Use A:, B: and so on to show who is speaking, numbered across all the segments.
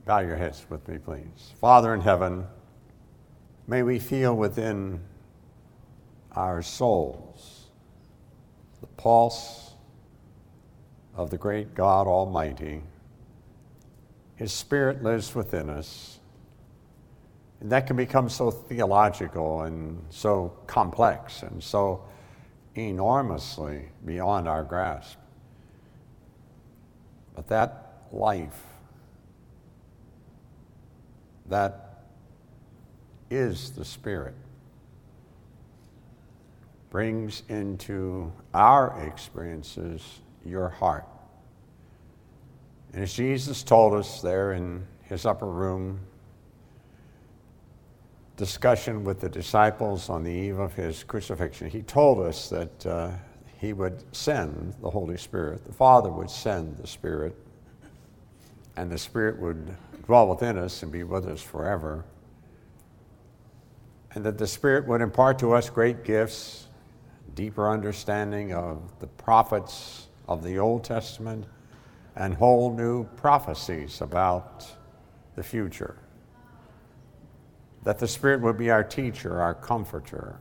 A: Bow your heads with me, please. Father in heaven, may we feel within our souls the pulse of the great God Almighty. His Spirit lives within us. And that can become so theological and so complex and so enormously beyond our grasp. But that life, that is the Spirit, brings into our experiences your heart. And as Jesus told us there in his upper room discussion with the disciples on the eve of his crucifixion, he told us that he would send the Holy Spirit. The Father would send the Spirit, and the Spirit would dwell within us and be with us forever. And that the Spirit would impart to us great gifts, deeper understanding of the prophets of the Old Testament, and whole new prophecies about the future. That the Spirit would be our teacher, our comforter.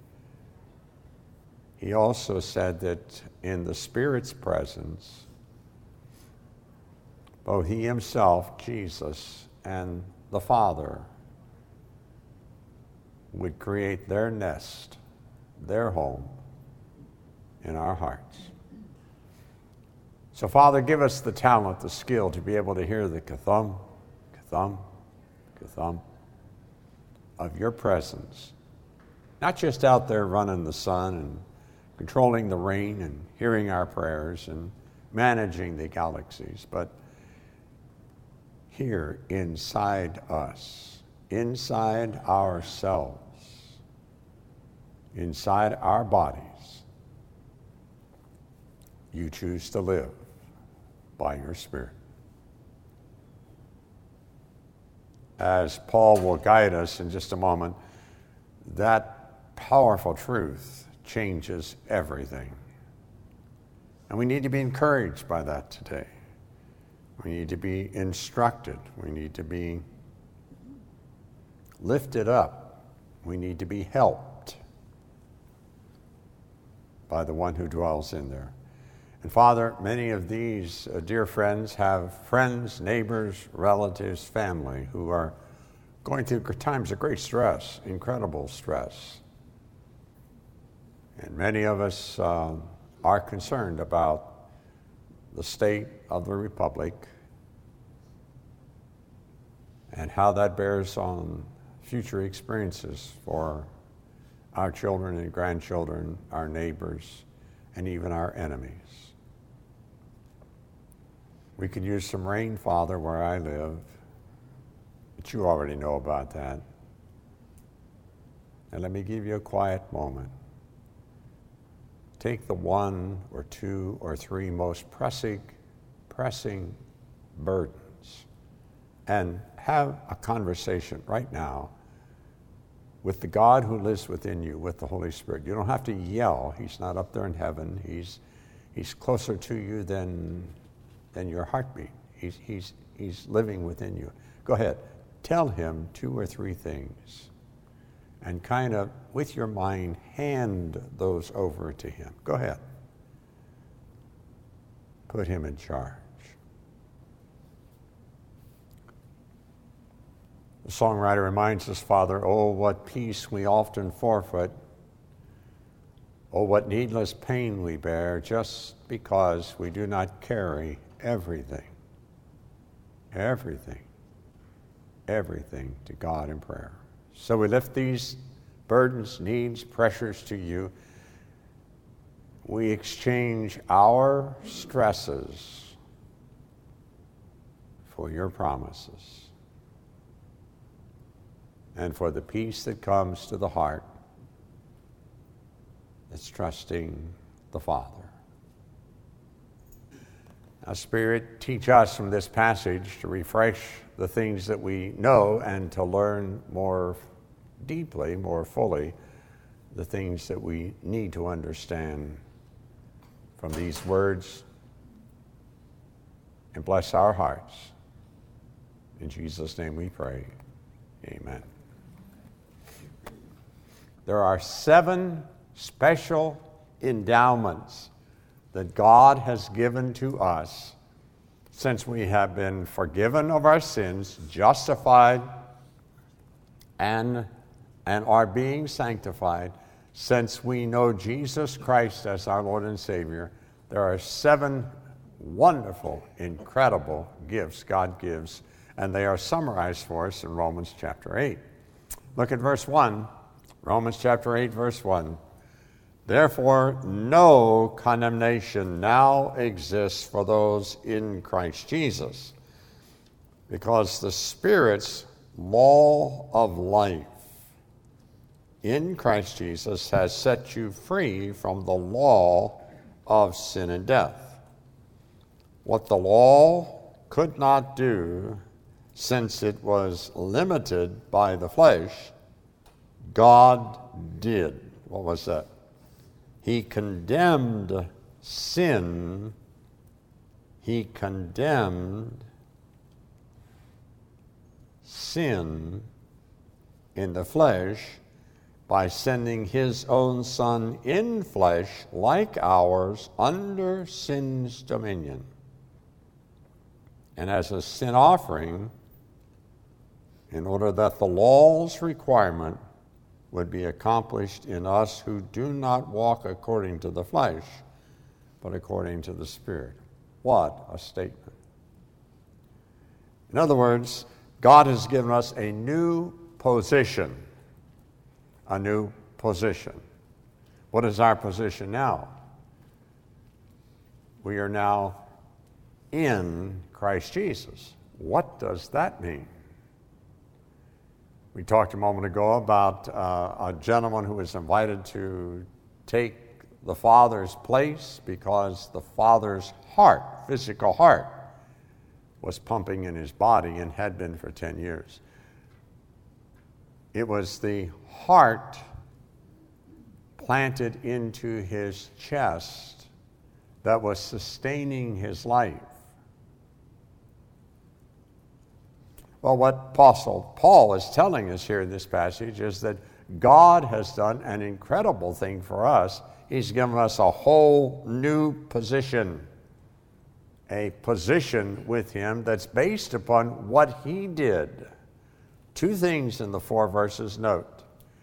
A: He also said that in the Spirit's presence, both he himself, Jesus, and the Father would create their nest, their home in our hearts. So, Father, give us the talent, the skill to be able to hear the kathum, kathum, kathum of your presence. Not just out there running the sun and controlling the rain and hearing our prayers and managing the galaxies, but here inside us, inside ourselves, inside our bodies, you choose to live by your Spirit. As Paul will guide us in just a moment, that powerful truth changes everything. And we need to be encouraged by that today. We need to be instructed. We need to be lifted up. We need to be helped by the one who dwells in there. And Father, many of these dear friends have friends, neighbors, relatives, family who are going through times of great stress, incredible stress. And many of us are concerned about the state of the Republic and how that bears on future experiences for our children and grandchildren, our neighbors, and even our enemies. We could use some rain, Father, where I live, but you already know about that. And let me give you a quiet moment. Take the one or two or three most pressing burdens and have a conversation right now with the God who lives within you, with the Holy Spirit. You don't have to yell. He's not up there in heaven. He's closer to you than your heartbeat. He's living within you. Go ahead. Tell him two or three things and kind of, with your mind, hand those over to him. Go ahead. Put him in charge. The songwriter reminds us, Father, oh, what peace we often forfeit. Oh, what needless pain we bear just because we do not carry everything to God in prayer. So we lift these burdens, needs, pressures to you. We exchange our stresses for your promises and for the peace that comes to the heart that's trusting the Father. Now, Spirit, teach us from this passage to refresh the things that we know and to learn more deeply, more fully, the things that we need to understand from these words. And bless our hearts In Jesus' name we pray. Amen. There are 7 special endowments that God has given to us since we have been forgiven of our sins, justified, and are being sanctified. Since we know Jesus Christ as our Lord and Savior, there are 7 wonderful, incredible gifts God gives, and they are summarized for us in Romans chapter 8. Look at verse 1. Romans chapter 8, verse 1. Therefore, no condemnation now exists for those in Christ Jesus, because the Spirit's law of life in Christ Jesus has set you free from the law of sin and death. What the law could not do, since it was limited by the flesh, God did. What was that? He condemned sin. He condemned sin in the flesh by sending his own Son in flesh like ours under sin's dominion. And as a sin offering, in order that the law's requirement would be accomplished in us who do not walk according to the flesh, but according to the Spirit. What a statement. In other words, God has given us a new position. A new position. What is our position now? We are now in Christ Jesus. What does that mean? We talked a moment ago about a gentleman who was invited to take the Father's place because the Father's heart, physical heart, was pumping in his body and had been for 10 years. It was the heart planted into his chest that was sustaining his life. Well, what Apostle Paul is telling us here in this passage is that God has done an incredible thing for us. He's given us a whole new position, a position with him that's based upon what he did. 2 things in the 4 verses. Note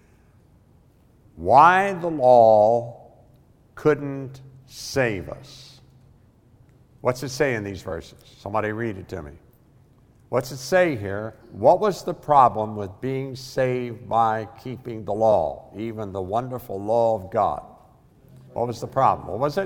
A: why the law couldn't save us. What's it say in these verses? Somebody read it to me. What's it say here? What was the problem with being saved by keeping the law, even the wonderful law of God? What was the problem? What was it?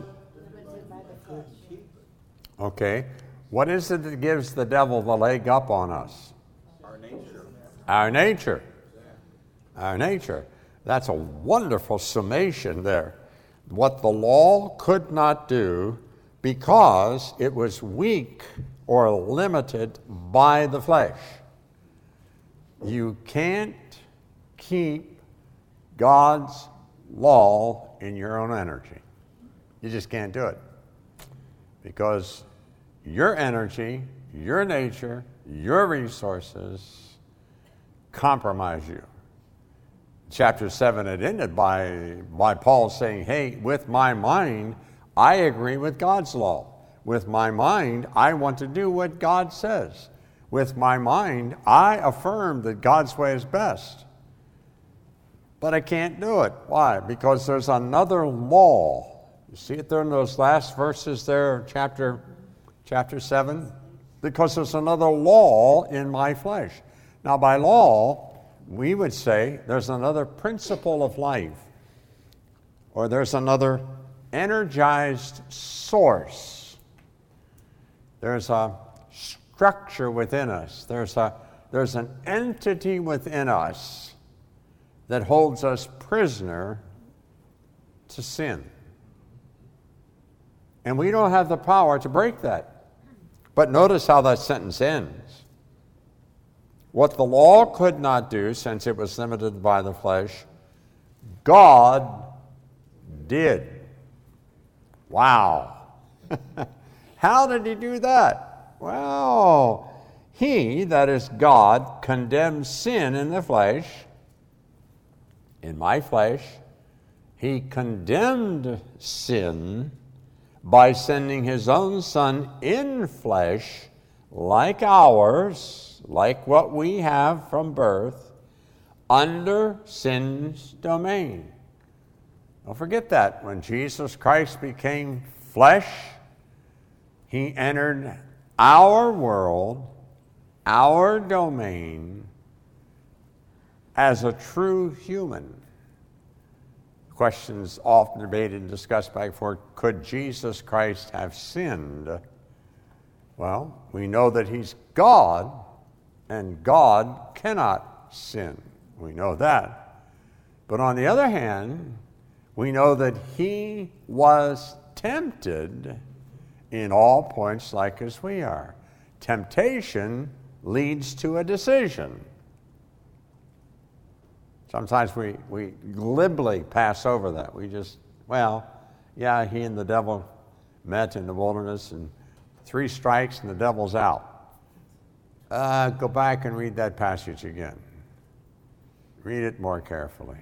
A: Okay. What is it that gives the devil the leg up on us?
B: Our nature.
A: Our nature. Our nature. That's a wonderful summation there. What the law could not do because it was weak or limited by the flesh. You can't keep God's law in your own energy. You just can't do it. Because your energy, your nature, your resources compromise you. Chapter 7, it ended by Paul saying, hey, with my mind, I agree with God's law. With my mind, I want to do what God says. With my mind, I affirm that God's way is best. But I can't do it. Why? Because there's another law. You see it there in those last verses there, chapter 7? Because there's another law in my flesh. Now, by law, we would say there's another principle of life, or there's another energized source. There's a structure within us. There's an entity within us that holds us prisoner to sin. And we don't have the power to break that. But notice how that sentence ends. What the law could not do, since it was limited by the flesh, God did. Wow. How did he do that? Well, He, that is God, condemns sin in the flesh, in my flesh. He condemned sin by sending his own Son in flesh, like ours, like what we have from birth, under sin's domain. Don't forget that. When Jesus Christ became flesh, he entered our world, our domain, as a true human. Questions often debated and discussed back and forth. Could Jesus Christ have sinned? Well, we know that he's God, and God cannot sin. We know that. But on the other hand, we know that he was tempted in all points like as we are. Temptation leads to a decision. Sometimes we glibly pass over that. We just, he and the devil met in the wilderness, and 3 strikes and the devil's out. Go back and read that passage again. Read it more carefully.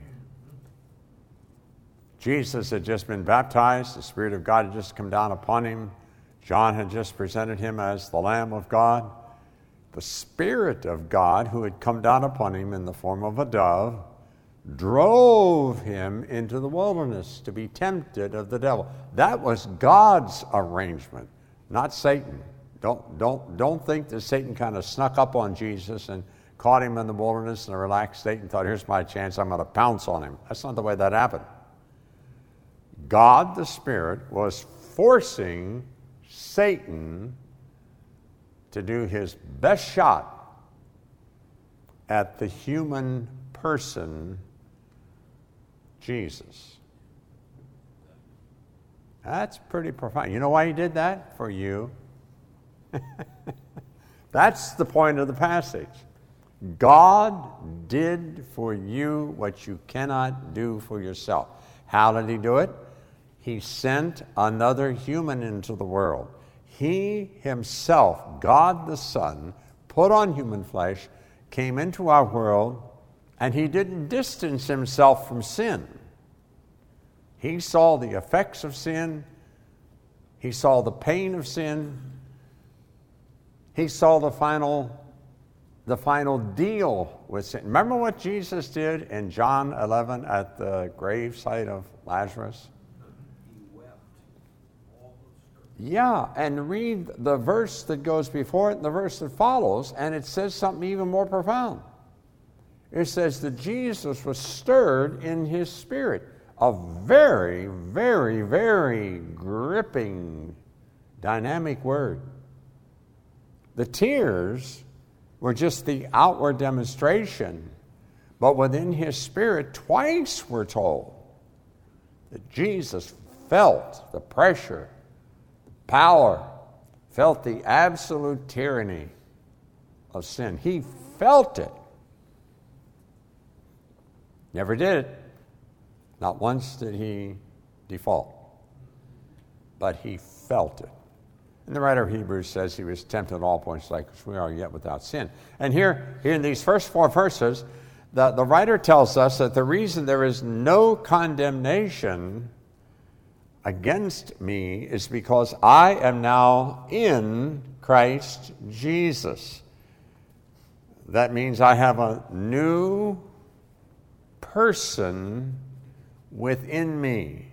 A: Jesus had just been baptized. The Spirit of God had just come down upon him. John had just presented him as the Lamb of God. The Spirit of God, who had come down upon him in the form of a dove, drove him into the wilderness to be tempted of the devil. That was God's arrangement, not Satan. Don't think that Satan kind of snuck up on Jesus and caught him in the wilderness in a relaxed state and thought, here's my chance, I'm going to pounce on him. That's not the way that happened. God, the Spirit, was forcing Satan to do his best shot at the human person, Jesus. That's pretty profound. You know why he did that? For you. That's the point of the passage. God did for you what you cannot do for yourself. How did he do it? He sent another human into the world. He himself, God the Son, put on human flesh, came into our world, and he didn't distance himself from sin. He saw the effects of sin. He saw the pain of sin. He saw the final deal with sin. Remember what Jesus did in John 11 at the gravesite of Lazarus?
B: He wept.
A: Yeah, and read the verse that goes before it and the verse that follows, and it says something even more profound. It says that Jesus was stirred in his spirit. A very, very, very gripping, dynamic word. The tears were just the outward demonstration, but within his spirit, twice we're told that Jesus felt the pressure, the power, felt the absolute tyranny of sin. He felt it. Never did it. Not once did he default. But he felt it. And the writer of Hebrews says he was tempted at all points like as we are, yet without sin. And here in these first 4 verses, the writer tells us that the reason there is no condemnation against me is because I am now in Christ Jesus. That means I have a new person within me.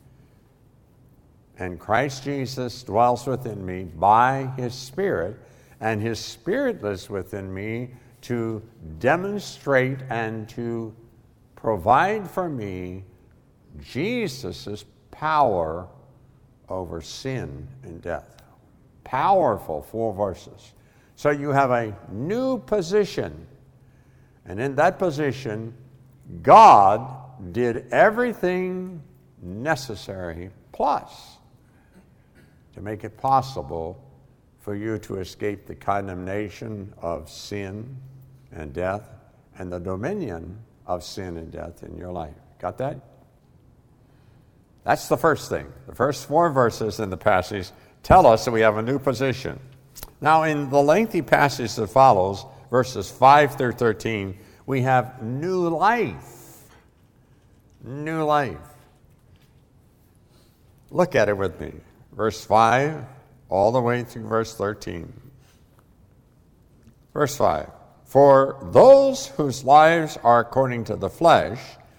A: And Christ Jesus dwells within me by his Spirit, and his Spirit lives within me to demonstrate and to provide for me Jesus' power over sin and death. Powerful 4 verses. So you have a new position, and in that position, God did everything necessary plus to make it possible for you to escape the condemnation of sin and death and the dominion of sin and death in your life. Got that? That's the first thing. The first 4 verses in the passage tell us that we have a new position. Now, in the lengthy passage that follows, verses 5 through 13, we have new life. New life. Look at it with me. Verse 5 all the way through verse 13. Verse 5. For those whose lives are according to the flesh,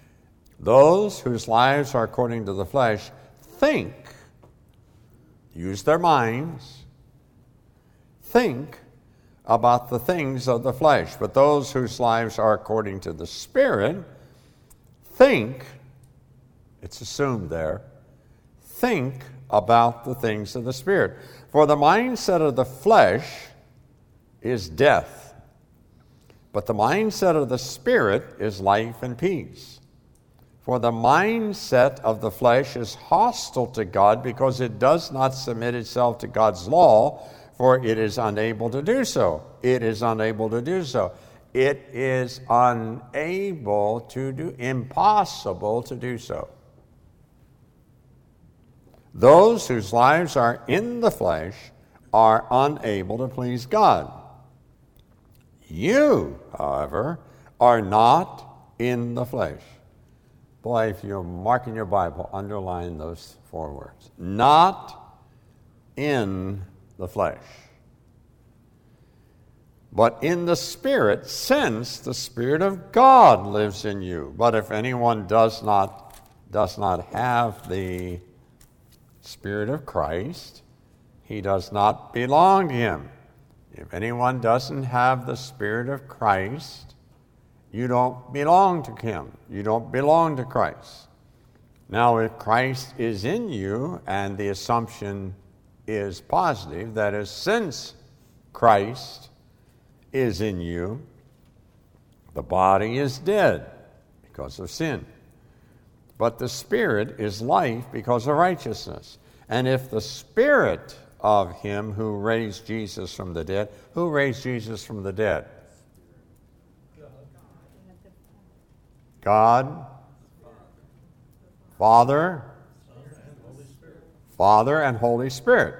A: think, use their minds, think about the things of the flesh. But those whose lives are according to the Spirit, think, it's assumed there, think about the things of the Spirit. For the mindset of the flesh is death, but the mindset of the Spirit is life and peace. For the mindset of the flesh is hostile to God because it does not submit itself to God's law, for it is unable to do so. It is unable to do so. It is unable to do, impossible to do so. Those whose lives are in the flesh are unable to please God. You, however, are not in the flesh. Boy, if you're marking your Bible, underline those 4 words. Not in the flesh, but in the Spirit, since the Spirit of God lives in you. But if anyone does not have the Spirit of Christ, he does not belong to him. If anyone doesn't have the Spirit of Christ, you don't belong to him. You don't belong to Christ. Now, if Christ is in you, and the assumption is positive, that is, since Christ is in you, the body is dead because of sin. But the Spirit is life because of righteousness. And if the Spirit of him who raised Jesus from the dead, who raised Jesus from the dead? God, Father and Holy Spirit.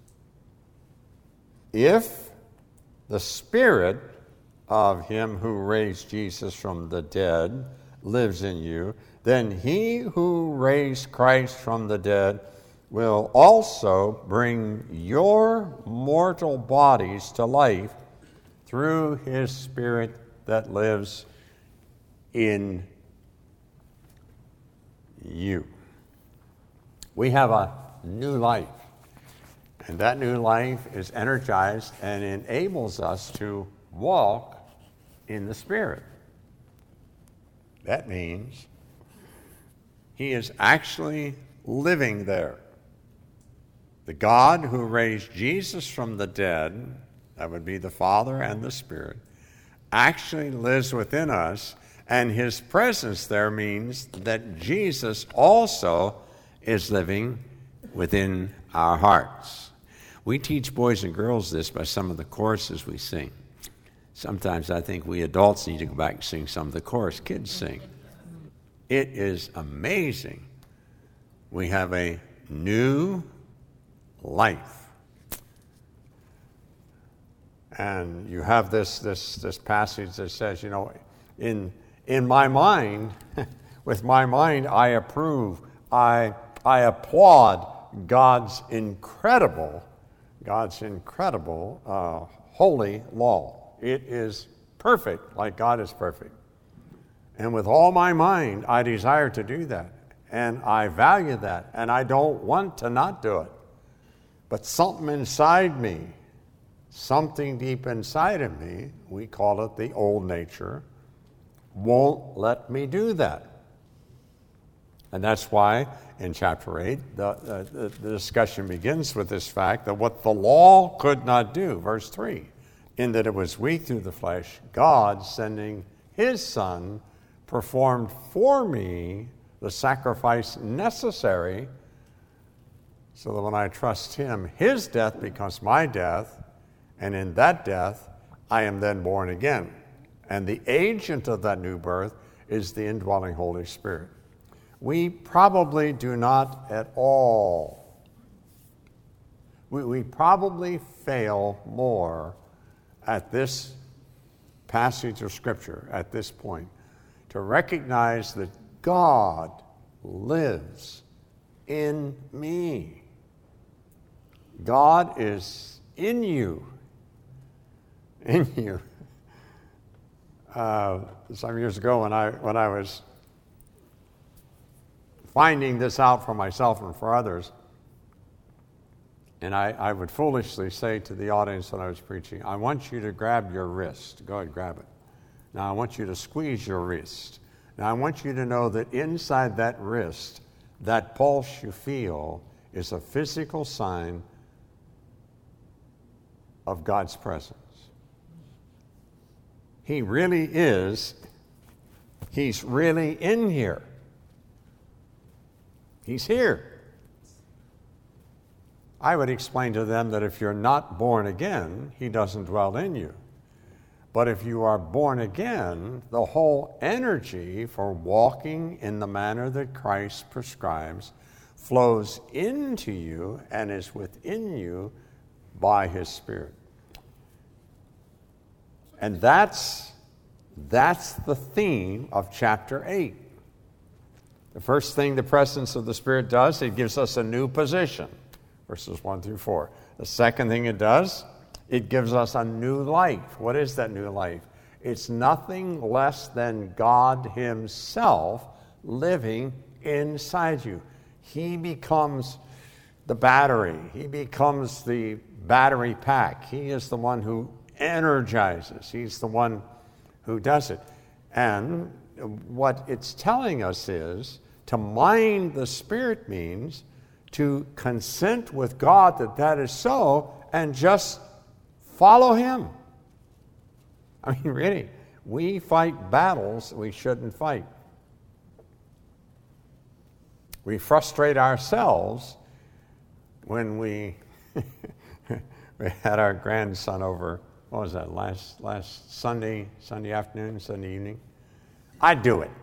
A: If the Spirit of him who raised Jesus from the dead lives in you, then he who raised Christ from the dead will also bring your mortal bodies to life through his Spirit that lives in you. We have a new life, and that new life is energized and enables us to walk in the Spirit. That means he is actually living there. The God who raised Jesus from the dead, that would be the Father and the Spirit, actually lives within us, and his presence there means that Jesus also is living within our hearts. We teach boys and girls this by some of the choruses we sing. Sometimes I think we adults need to go back and sing some of the chorus kids sing. It is amazing. We have a new life. And you have this passage that says, you know, in my mind, with my mind, I approve, I applaud God's incredible holy law. It is perfect, like God is perfect. And with all my mind, I desire to do that. And I value that. And I don't want to not do it. But something inside me, something deep inside of me, we call it the old nature, won't let me do that. And that's why in chapter 8, the discussion begins with this fact that what the law could not do, verse 3, in that it was weak through the flesh, God, sending his Son, performed for me the sacrifice necessary so that when I trust him, his death becomes my death, and in that death, I am then born again. And the agent of that new birth is the indwelling Holy Spirit. We probably do not at all We probably fail more at this passage of Scripture, at this point, to recognize that God lives in me. God is in you. In you. Some years ago when I was finding this out for myself and for others, and I would foolishly say to the audience when I was preaching, I want you to grab your wrist. Go ahead, grab it. Now I want you to squeeze your wrist. Now I want you to know that inside that wrist, that pulse you feel is a physical sign of God's presence. He really is. He's really in here. He's here. I would explain to them that if you're not born again, he doesn't dwell in you. But if you are born again, the whole energy for walking in the manner that Christ prescribes flows into you and is within you by his Spirit. And that's the theme of chapter 8. The first thing the presence of the Spirit does, it gives us a new position, verses 1 through 4. The second thing it does, it gives us a new life. What is that new life? It's nothing less than God himself living inside you. He becomes the battery. He becomes the battery pack. He is the one who energizes. He's the one who does it. And what it's telling us is to mind the Spirit means to consent with God that that is so and just follow him. I mean, really, we fight battles we shouldn't fight. We frustrate ourselves when we had our grandson over, what was that, last Sunday afternoon, Sunday evening? I do it.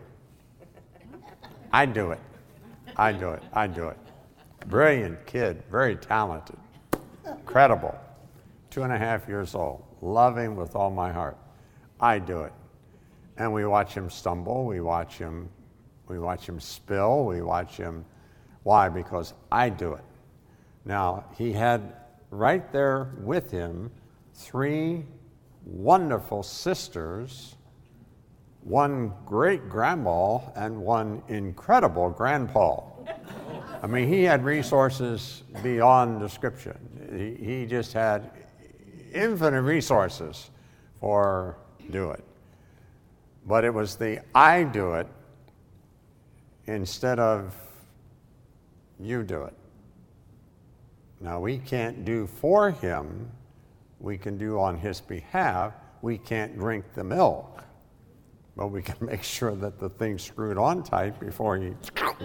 A: Brilliant kid, very talented, incredible. 2.5 years old. Love him with all my heart. I do it. And we watch him stumble, we watch him spill, we watch him. Why? Because I do it. Now, he had right there with him 3 wonderful sisters, 1 great grandma, and 1 incredible grandpa. I mean, he had resources beyond description. He just had infinite resources for do it. But it was the I do it instead of you do it. Now, we can't do for him. We can do on his behalf. We can't drink the milk. But we can make sure that the thing's screwed on tight before he...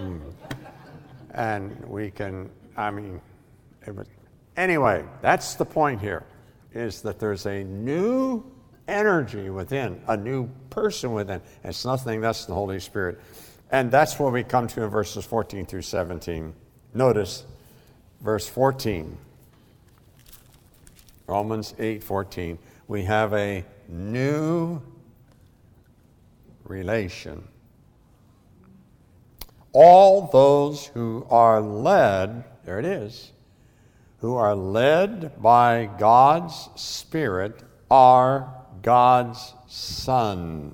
A: And we can, anyway, that's the point here, is that there's a new energy within, a new person within. It's nothing, that's the Holy Spirit. And that's where we come to in verses 14 through 17. Notice verse 14. Romans 8:14. We have a new relation. All those who are led, there it is, who are led by God's Spirit are God's sons.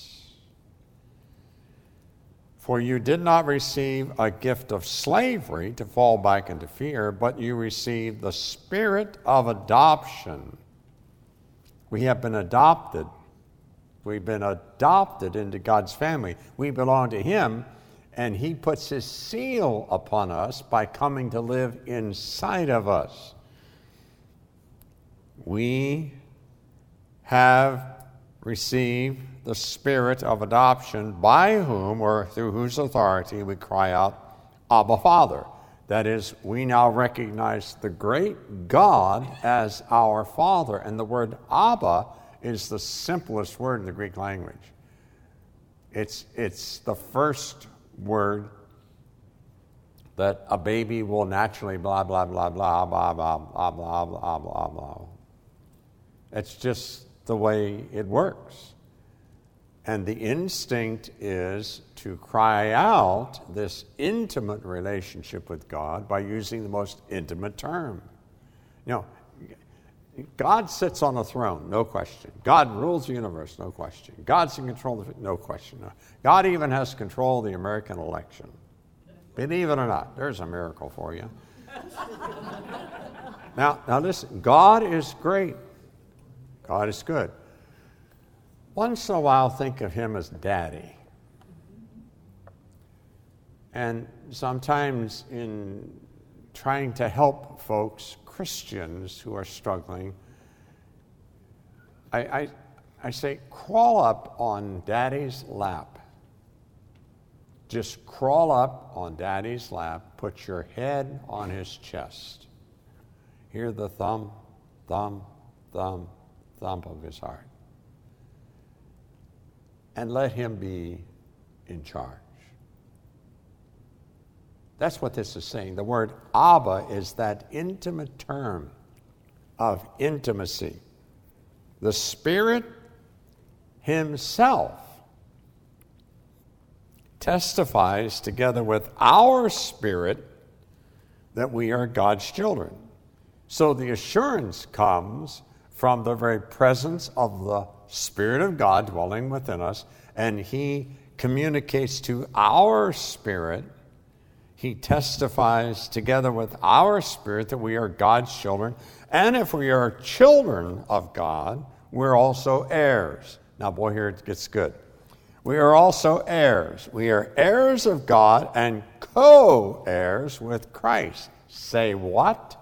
A: For you did not receive a gift of slavery to fall back into fear, but you received the spirit of adoption. We have been adopted. We've been adopted into God's family. We belong to him, and he puts his seal upon us by coming to live inside of us. We have received the spirit of adoption, by whom or through whose authority we cry out, Abba, Father. That is, we now recognize the great God as our Father. And the word Abba is the simplest word in the Greek language. It's the first word that a baby will naturally blah, blah, blah, blah, blah, blah, blah, blah, blah, blah, blah. It's just the way it works. And the instinct is to cry out this intimate relationship with God by using the most intimate term. You know, God sits on a throne, no question. God rules the universe, no question. God's in control of it, no question. God even has control of the American election. Believe it or not, there's a miracle for you. Now listen, God is great. God is good. Once in a while, think of him as Daddy. And sometimes in trying to help folks, Christians who are struggling, I say, crawl up on Daddy's lap. Just crawl up on Daddy's lap, put your head on his chest. Hear the thump, thump, thump, thump of his heart. And let him be in charge. That's what this is saying. The word Abba is that intimate term of intimacy. The Spirit himself testifies together with our spirit that we are God's children. So the assurance comes from the very presence of the Spirit of God dwelling within us, and he communicates to our spirit. He testifies together with our spirit that we are God's children. And if we are children of God, we're also heirs. Now, boy, here it gets good. We are also heirs. We are heirs of God and co-heirs with Christ. Say what?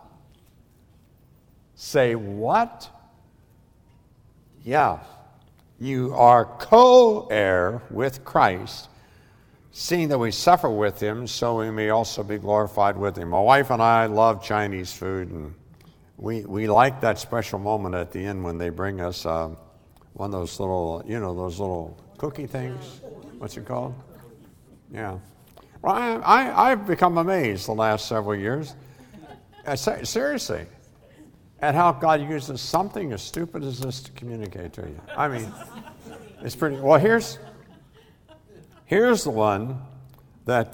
A: Say what? Yeah. You are co-heir with Christ, seeing that we suffer with him, so we may also be glorified with him. My wife and I love Chinese food, and we like that special moment at the end when they bring us one of those little, those little cookie things. What's it called? Yeah. Well, I've become amazed the last several years, seriously, at how God uses something as stupid as this to communicate to you. I mean, it's pretty. Well, here's the one that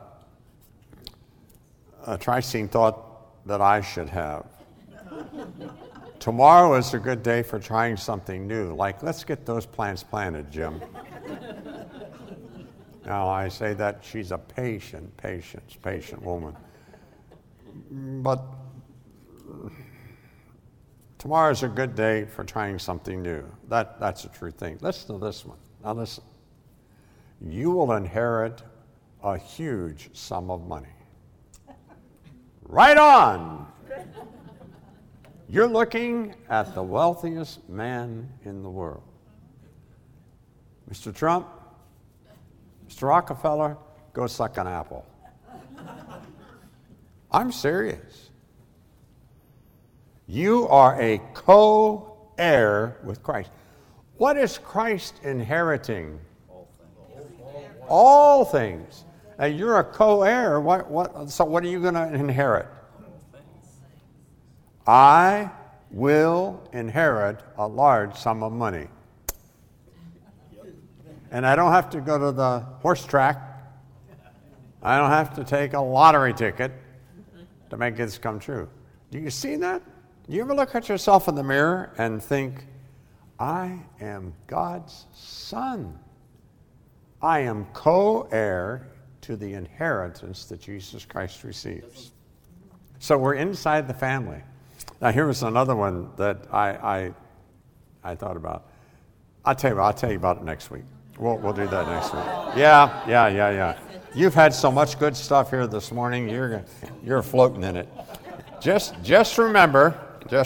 A: Tricine thought that I should have. Tomorrow is a good day for trying something new. Like, let's get those plants planted, Jim. Now, I say that she's a patient woman. But tomorrow is a good day for trying something new. That's a true thing. Listen to this one. Now, listen. You will inherit a huge sum of money. Right on! You're looking at the wealthiest man in the world. Mr. Trump, Mr. Rockefeller, go suck an apple. I'm serious. You are a co-heir with Christ. What is Christ inheriting? All things. And you're a co-heir. So what are you going to inherit? I will inherit a large sum of money. And I don't have to go to the horse track. I don't have to take a lottery ticket to make this come true. Do you see that? Do you ever look at yourself in the mirror and think, I am God's son. I am co-heir to the inheritance that Jesus Christ receives. So we're inside the family. Now here was another one that I thought about. I'll tell you about it next week. We'll do that next week. Yeah. You've had so much good stuff here this morning. You're floating in it. Just remember,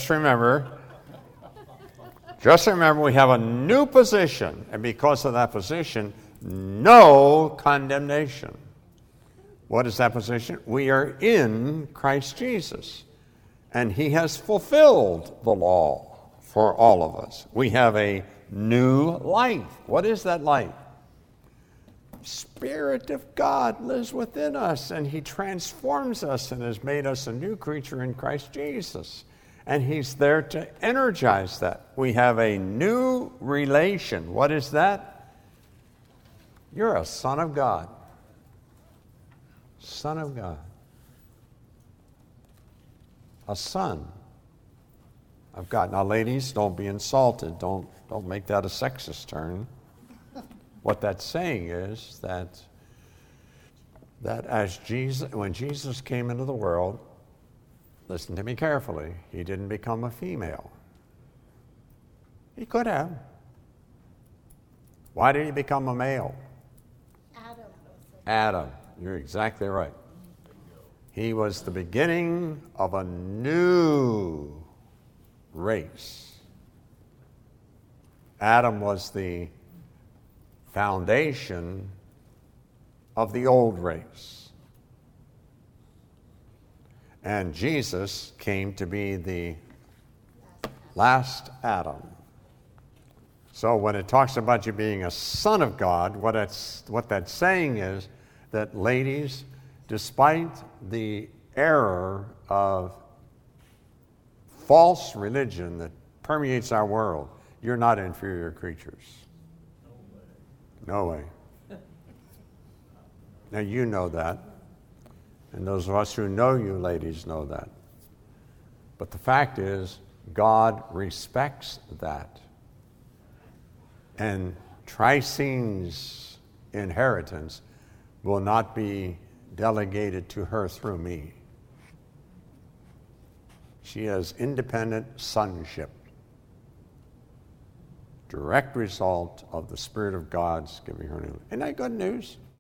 A: we have a new position, and because of that position, no condemnation. What is that position? We are in Christ Jesus, and he has fulfilled the law for all of us. We have a new life. What is that life? Spirit of God lives within us, and he transforms us and has made us a new creature in Christ Jesus. And he's there to energize that. We have a new relation. What is that? You're a son of God. Son of God. A son of God. Now, ladies, don't be insulted. Don't make that a sexist term. What that's saying is that as Jesus, when Jesus came into the world, listen to me carefully, he didn't become a female. He could have. Why did he become a male? Adam. You're exactly right. He was the beginning of a new race. Adam was the foundation of the old race. And Jesus came to be the last Adam. So when it talks about you being a son of God, what that's saying is that, ladies, despite the error of false religion that permeates our world, you're not inferior creatures. No way. Now you know that. And those of us who know you, ladies, know that. But the fact is, God respects that. And Tricine's inheritance will not be delegated to her through me. She has independent sonship. Direct result of the Spirit of God's giving her new. Isn't that good news?